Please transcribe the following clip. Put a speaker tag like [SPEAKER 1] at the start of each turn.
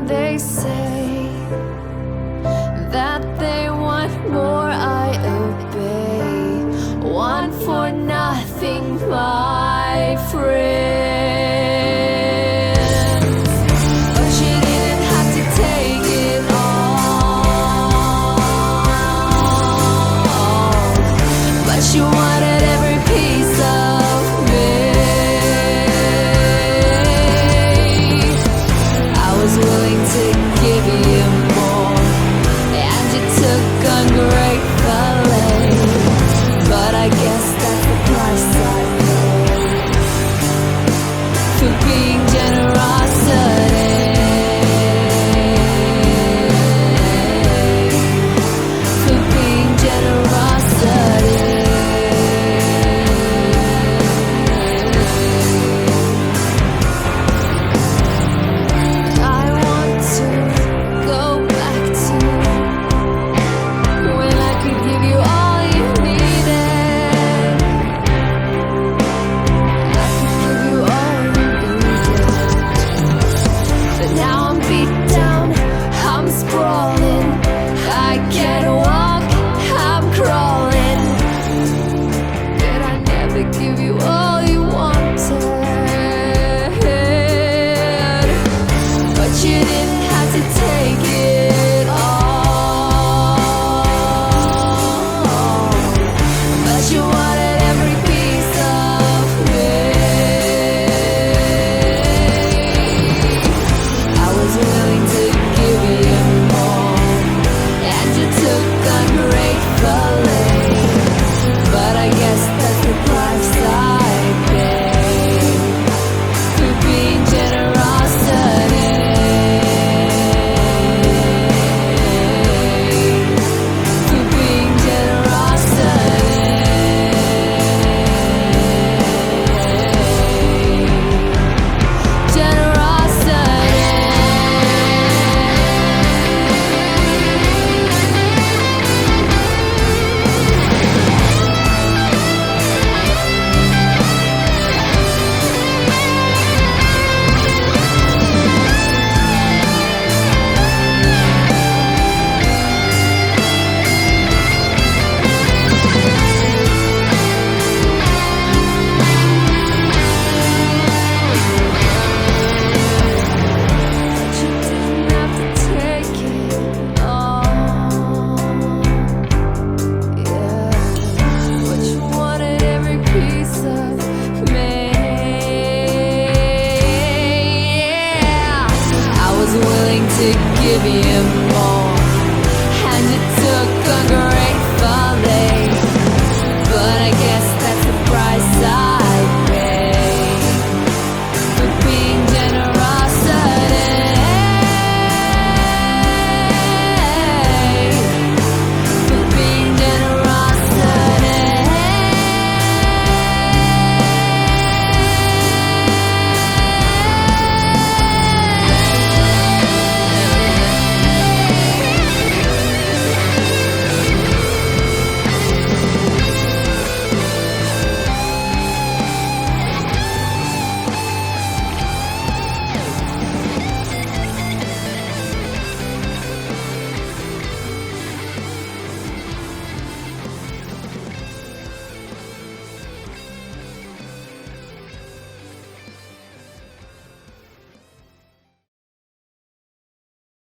[SPEAKER 1] They say that they want more, I obey. One for nothing, my friends. But you didn't have to take it all. But you wanted every piece of me. I was willing to give you more, and you took ungratefully. But I guess that's the price I paid for being generosity. For being generosity. I want to go back to when I could give you all you needed. I could give you all you needed. But now I'm beat down, I'm sprawling. I can't walk, I'm crawling. Did I never give you all you wanted? But you didn't have to take it all. But you wanted every piece of me. I was willing to give you more, and you took ungratefully. But I guess that's the price I paid for being generosity. For being generosity. But you didn't have to take it all. Yeah. But you wanted every piece of me. Yeah. I was willing to give you more, and you